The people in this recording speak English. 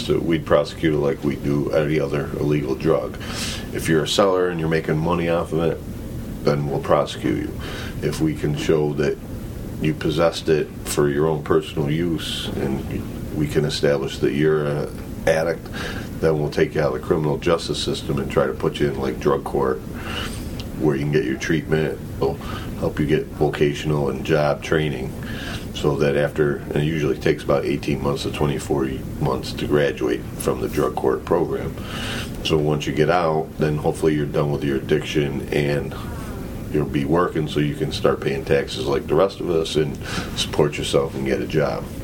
we'd prosecute it like we do any other illegal drug. If you're a seller and you're making money off of it, then we'll prosecute you. If we can show that you possessed it for your own personal use and we can establish that you're an addict, then we'll take you out of the criminal justice system and try to put you in like drug court where you can get your treatment. We'll help you get vocational and job training so that after, and it usually takes about 18 months to 24 months to graduate from the drug court program. So once you get out, then hopefully you're done with your addiction and you'll be working so you can start paying taxes like the rest of us and support yourself and get a job.